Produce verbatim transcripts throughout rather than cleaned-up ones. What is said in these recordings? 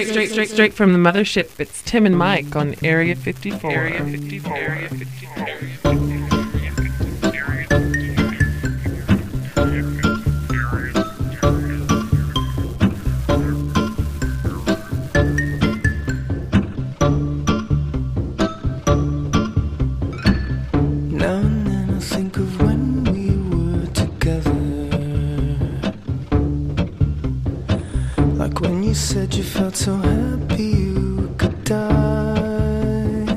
straight, straight, straight, straight from the mothership. It's Tim and Mike on Area fifty-four. Area fifty-four. Area fifty-four. You said you felt so happy you could die.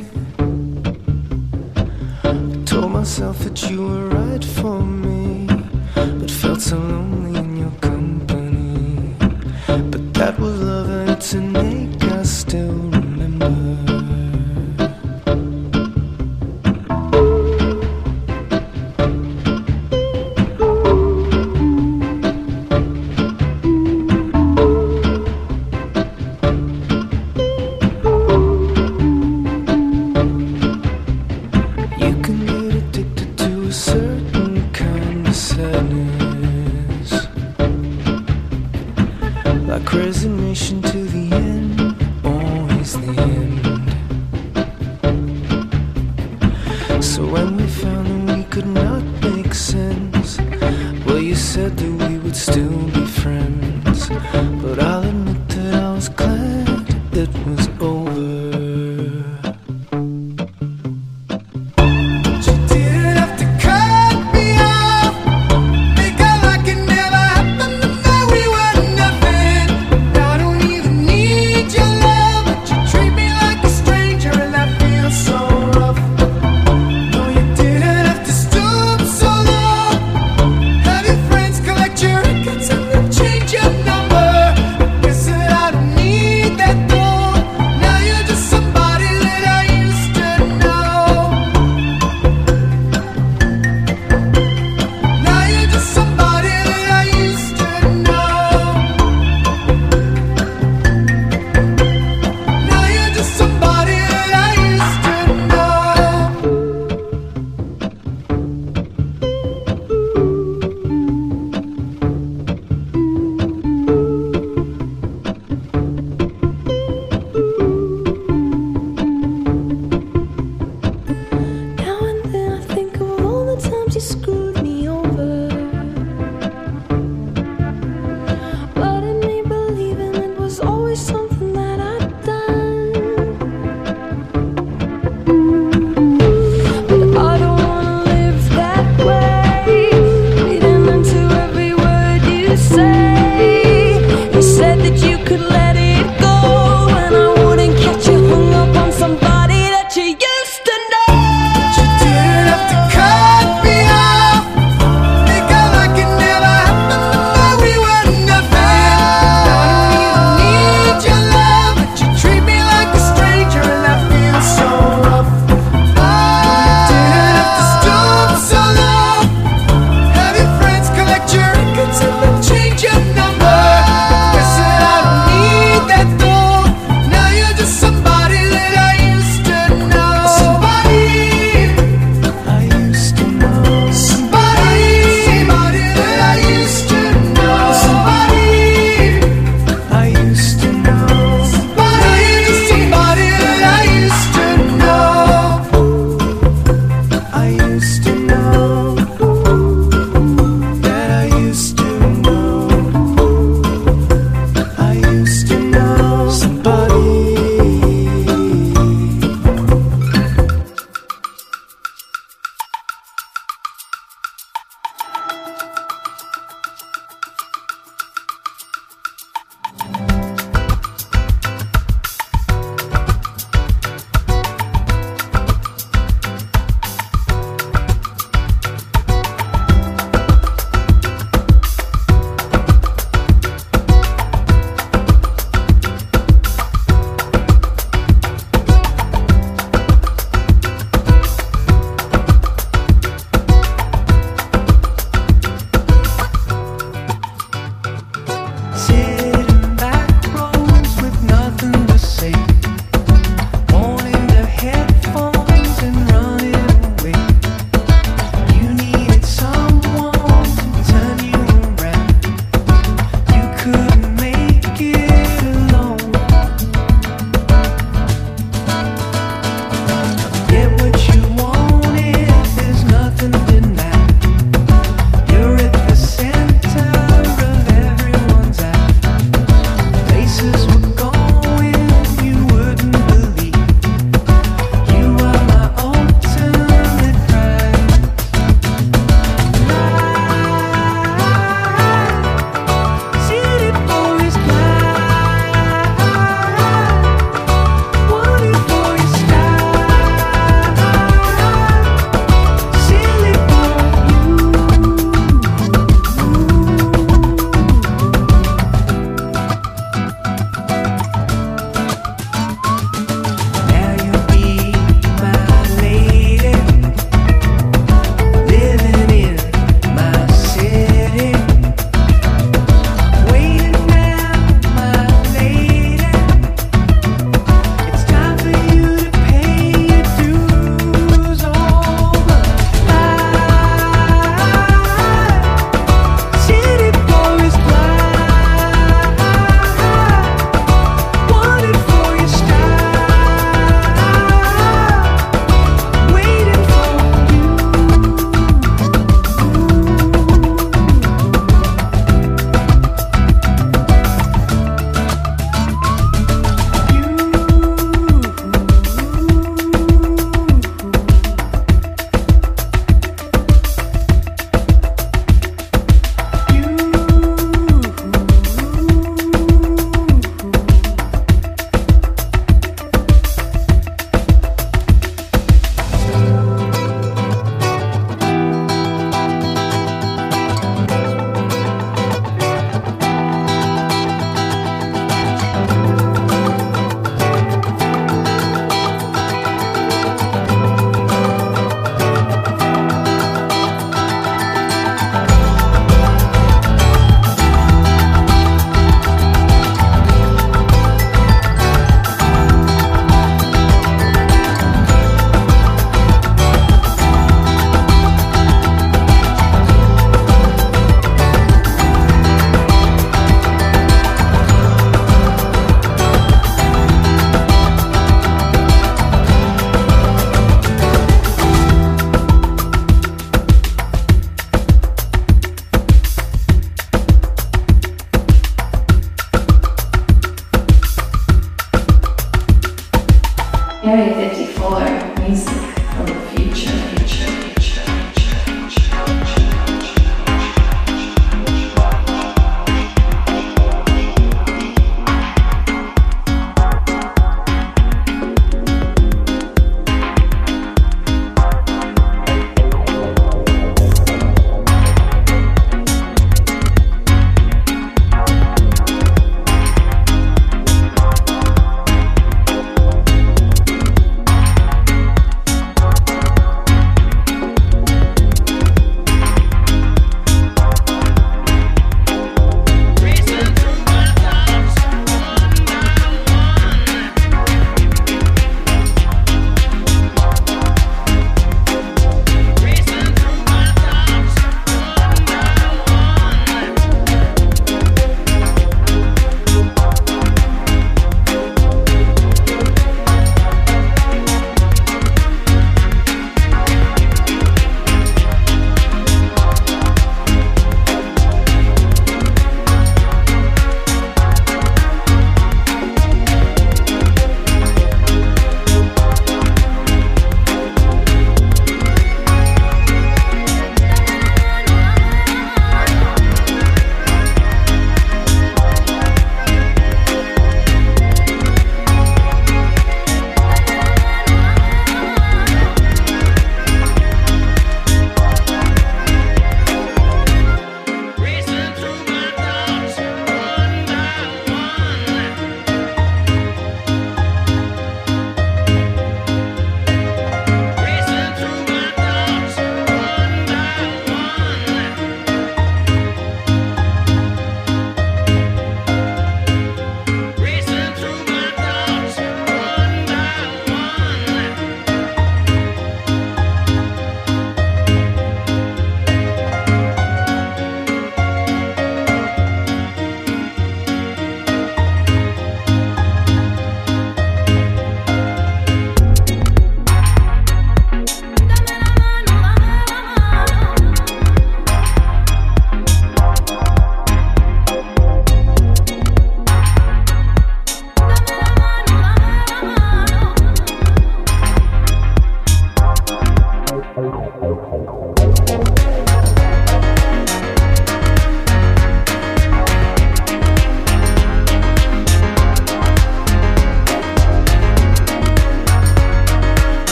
I told myself that you were right for me, but felt so lonely in your company. But that was love and it's an ache I still remember. Like resignation to the end, always the end. So when we found that we could not make sense, well, you said that we would still be friends. But I'll admit that I was glad it was over.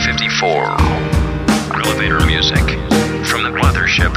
fifty-four. Elevator music from the Mothership.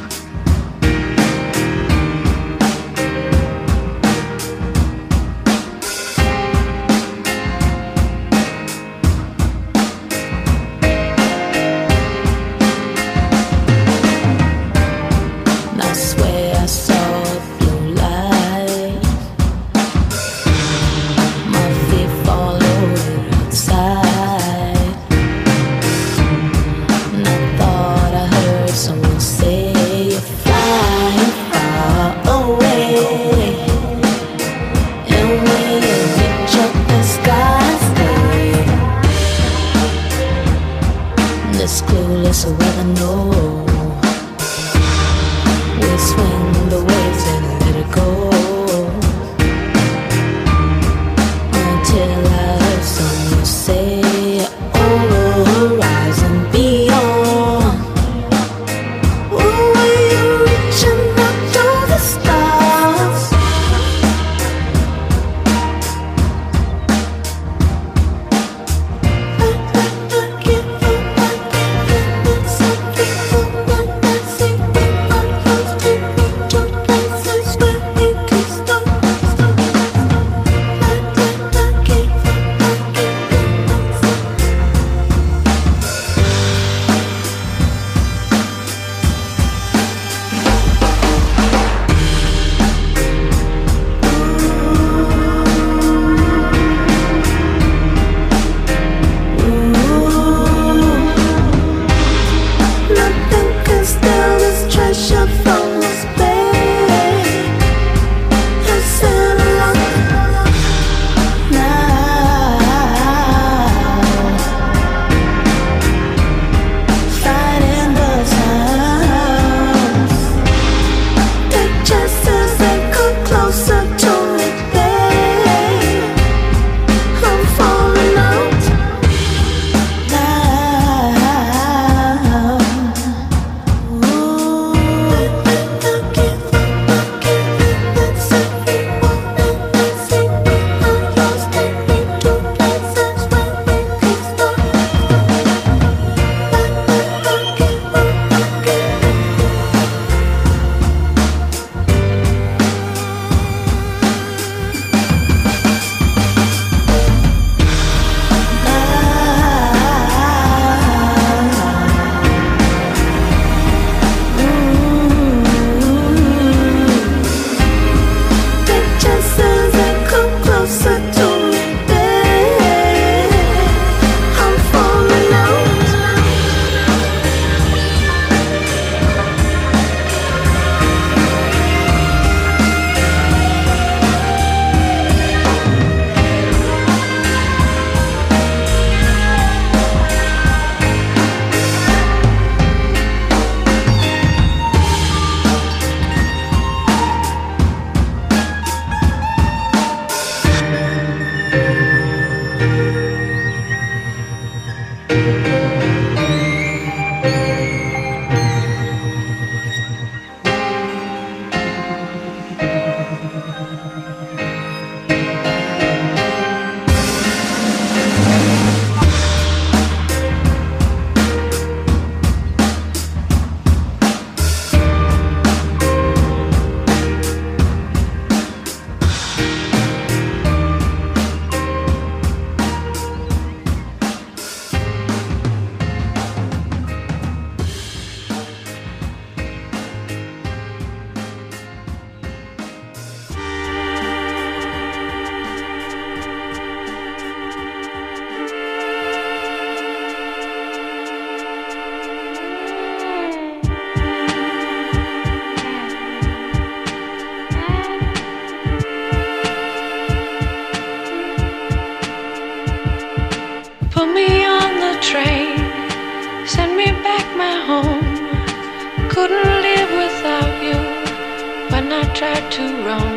Tried to roam.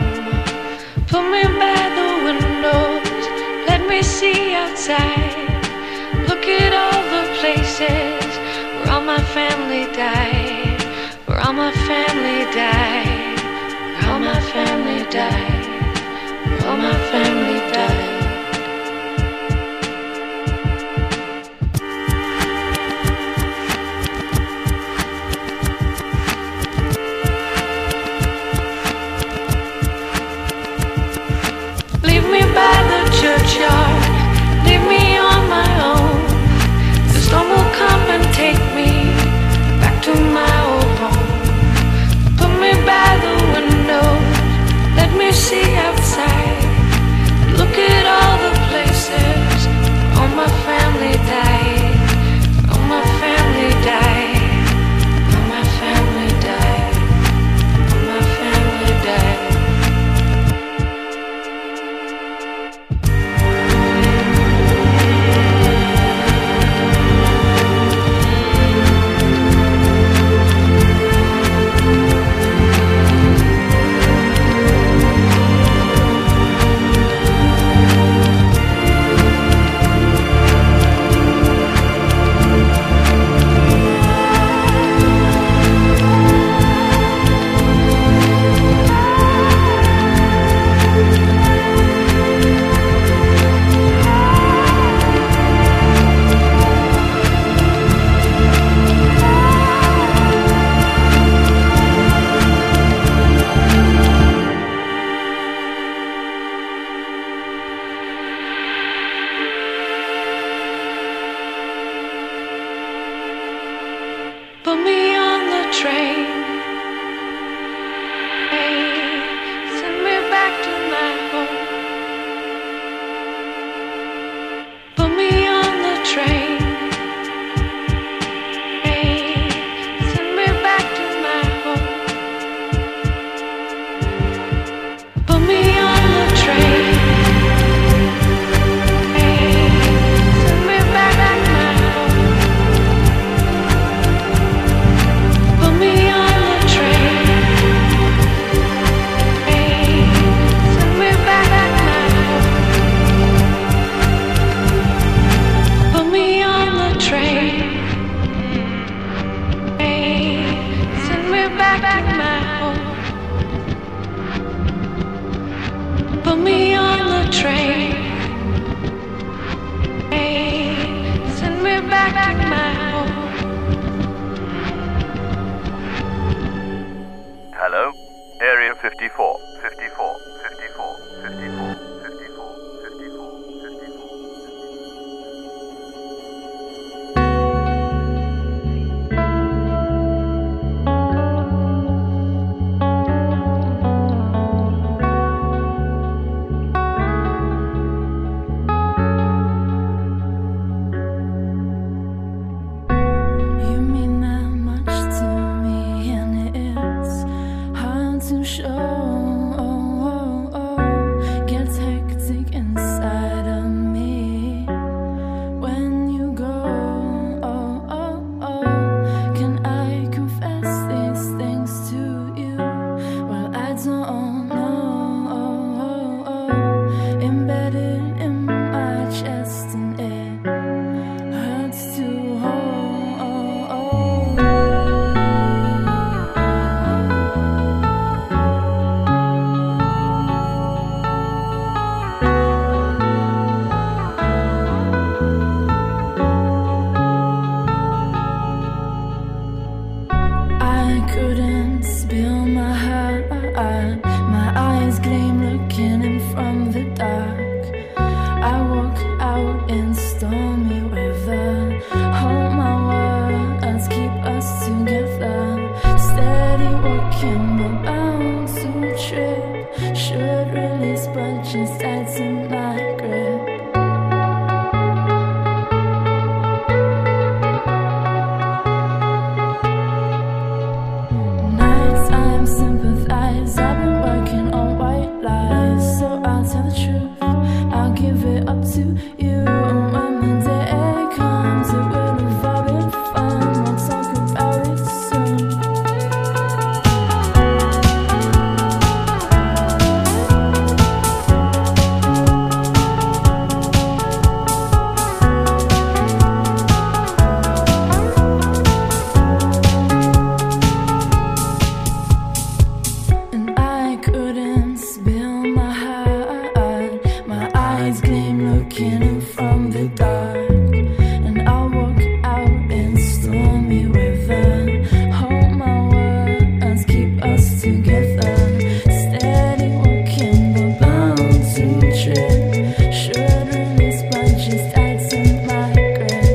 Put me by the windows, let me see outside. Look at all the places where all my family died, where all my family died, where all my family died, where all my family died. Put me on the train. Hey, send me back to my home. Put me on the train. Hey, send me back to my home. Put me on the train. Hey, send me back to my home. Put me on the train. Hey, send me back to my home. Put me on the train. Hey, send me back to my home. Put me on the train. Hey, send me back to my home. Hello? Area fifty-four, fifty-four, fifty-four, fifty-four, fifty-four, fifty-four, fifty-four. You mean that much to me, and it's hard to show. Gets hectic inside of me when you go. Can I confess these things to you? Well, I don't know. Embedded in my chest, and it hurts to hold. I couldn't spill my heart. My eyes gleam looking in from the dark. I walk out in stormy weather. Hold my words, keep us together. Steady walking, but bound to trip. Should release, but just tighten my grip. Nighttime sympathize. I've been working on white lies, so I'll tell the truth. I'll give it up to you. And when the day comes, it will have all been fun. We'll talk about it soon. And I couldn't spill my heart. My eyes gleam looking in from the dark. And I'll walk out in stormy weather. Hold my words, keep us together. Steady walking, but bound to trip. Should release, but just tighten my grip.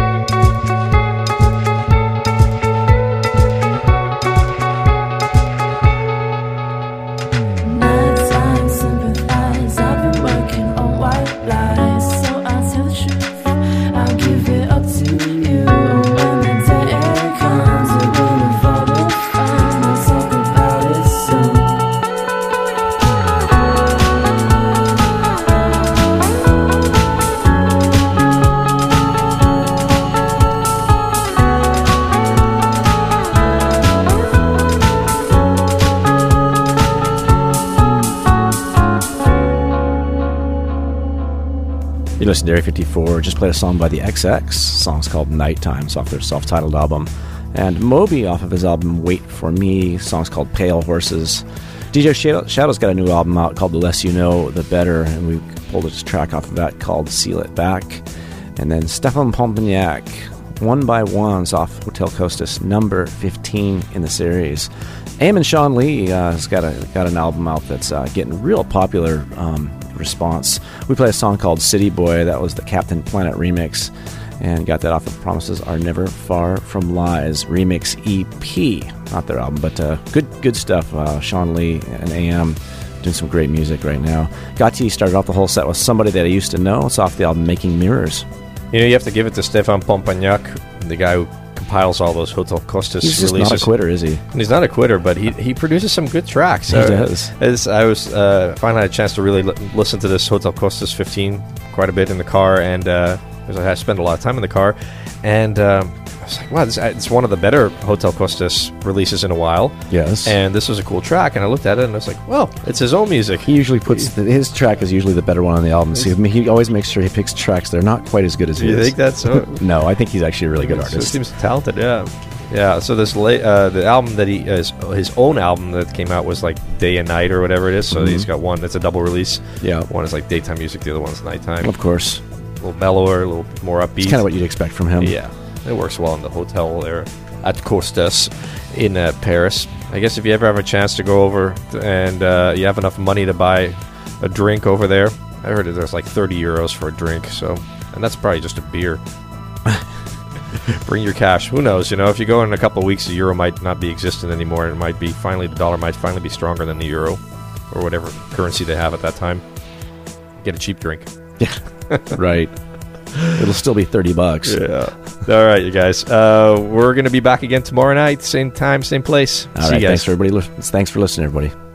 Nighttime sympathize. I've been working on white lies, so I'll tell the truth. I'll give it up to you. When the day comes, it will have all been fun. We'll talk about it soon. You listen to Area fifty-four. Just played a song by the X X. The song's called Nighttime. It's off their self-titled album. And Moby off of his album Wait For Me. The song's called Pale Horses. D J Shadow, Shadow's got a new album out called The Less You Know, The Better. And we pulled a track off of that called Seal It Back. And then Stefan Pompignac, One by One's off Hotel Costas, number fifteen in the series. Eamon Sean Lee uh, has got a got an album out that's uh, getting real popular um, response. We play a song called City Boy. That was the Captain Planet remix. and got that off of Promises Are Never Far From Lies remix E P. Not their album, but uh, good good stuff. Uh, Sean Lee and A M doing some great music right now. Gatti started off the whole set with Somebody That I Used to Know. It's off the album Making Mirrors. You know, you have to give it to Stefan Pompagnac, the guy who compiles all those Hotel Costas He's just releases. not a quitter, is he? He's not a quitter, but he he produces some good tracks. He Uh, does. As I was uh, finally had a chance to really li- listen to this Hotel Costas fifteen quite a bit in the car, and uh, because I had spent a lot of time in the car, and um, I was like, wow, this, it's one of the better Hotel Costas releases in a while. Yes. And this was a cool track, and I looked at it, and I was like, well, it's his own music. He usually puts the, his track is usually the better one on the album. See, I mean, he always makes sure he picks tracks that are not quite as good as Do you his. think that's so? No, I think he's actually a really good So he artist. seems talented, yeah. Yeah, so this la- uh, the album that he his, his own album that came out was like Day and Night or whatever it is. So Mhm. he's got one that's a double release. Yeah, One is like daytime music, the other one's nighttime. of course. A little mellower, a little more upbeat. It's kind of what you'd expect from him. Yeah, it works well in the hotel there at Costas in uh, Paris. I guess if you ever have a chance to go over th- and uh, you have enough money to buy a drink over there, I heard that there's like thirty euros for a drink. So, and that's probably just a beer. Bring your cash. Who knows? You know, if you go in a couple of weeks, the euro might not be existent anymore. It might be finally the dollar might finally be stronger than the euro or whatever currency they have at that time. Get a cheap drink. Yeah, right. It'll still be thirty bucks. Yeah. All right, you guys. Uh, we're going to be back again tomorrow night, same time, same place. All See right. you guys. Thanks for everybody. Thanks for listening, everybody.